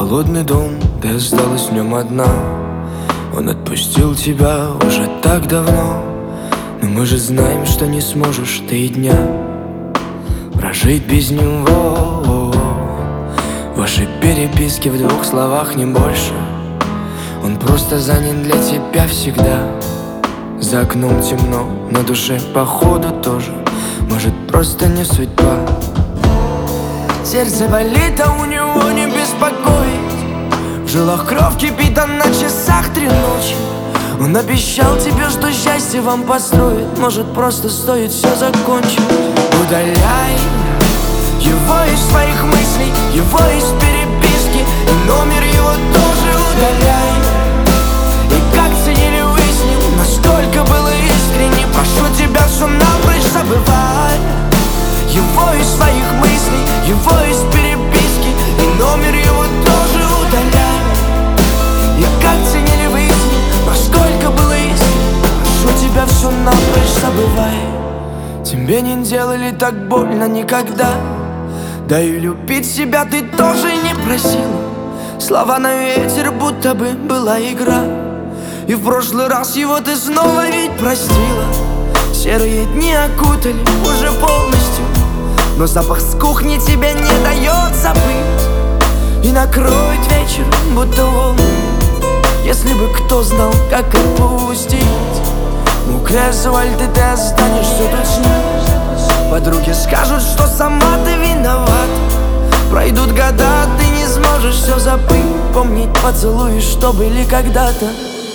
холодный дом, ты осталась в нем одна. Он отпустил тебя уже так давно, но мы же знаем, что не сможешь ты и дня прожить без него. Ваши переписки в 2 словах, не больше. Он просто занят для тебя всегда. За окном темно, на душе походу тоже. Может, просто не судьба. Сердце болит, а у него не беспокоит. В жилах кровь кипит, а на часах 3 ночи. Он обещал тебе, что счастье вам построит. Может, просто стоит все закончить. Удаляй его из своих мыслей, его из переписки, и номер его тоже удаляй. И как ценили вы с ним, насколько было искренне. Прошу тебя, все напрочь забывай. Его из своих мыслей, его из переписки, и номер его тоже удаляй. И как ценили вы с ним, насколько было искренне. Прошу тебя, все напрочь забывай. Тебе не делали так больно никогда. Да и любить себя ты тоже не просила. Слова на ветер, будто бы была игра. И в прошлый раз его ты снова ведь простила. Серые дни окутали уже полностью, но запах с кухни тебя не дает забыть. И накроет вечер, будто волны. Если бы кто знал, как отпустить. Мокрый асфальт, и ты останешься тут с ним. Подруги скажут, что сама ты виноват. Пройдут года, а ты не сможешь все забыть. Помнить поцелуи, что были когда-то.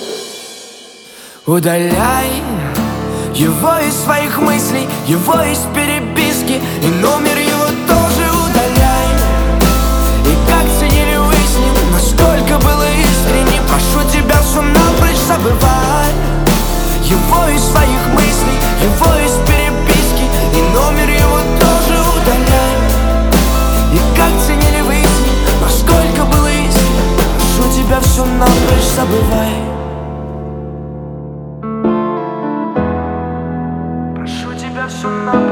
Удаляй его из своих мыслей, его из переписки, и номер его тоже удаляй. И как ценили вы с ним, насколько было искренне. Прошу тебя, все напрочь забывай. Его из своих мыслей, его из переписки, и номер его тоже удаляй. И как ценили вы с ним, насколько было искренне. Прошу тебя, все напрочь забывай. Прошу тебя, все напрочь.